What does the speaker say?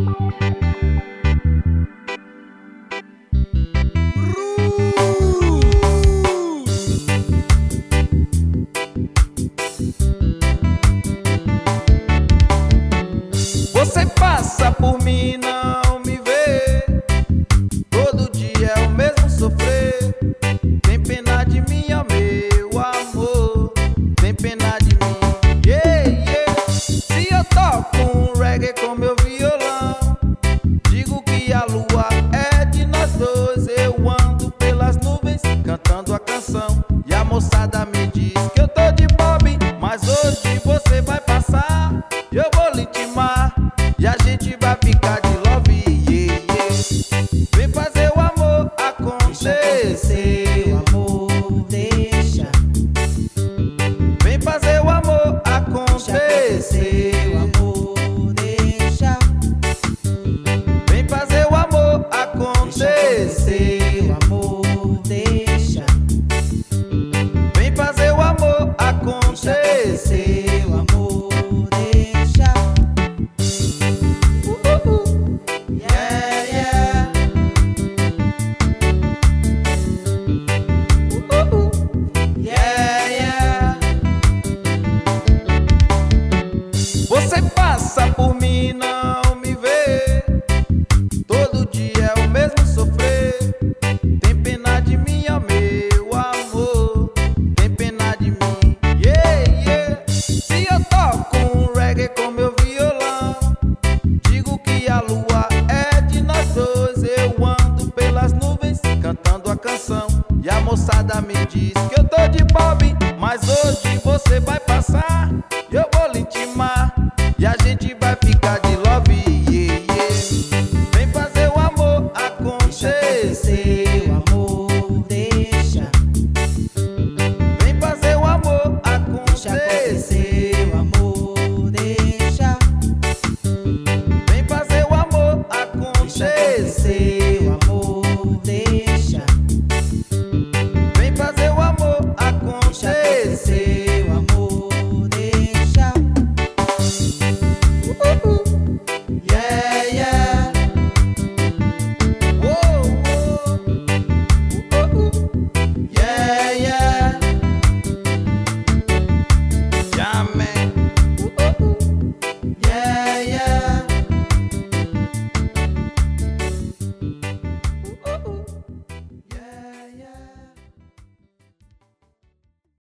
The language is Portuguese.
Você passa por mim e não me vê. Todo dia é o mesmo sofrer. Tem pena de mim, ó meu amor. Tem pena de mim, yeah, yeah. Se eu toco um reggae com meu violão, digo que a lua é de nós dois. Eu ando pelas nuvens cantando a canção, e a moçada me diz que eu tô de bob. Mas hoje você vai passar, eu vou lhe intimar, e a gente vai ficar de love, yeah, yeah. Vem fazer o amor acontecer, o amor deixa vem fazer o amor acontecer.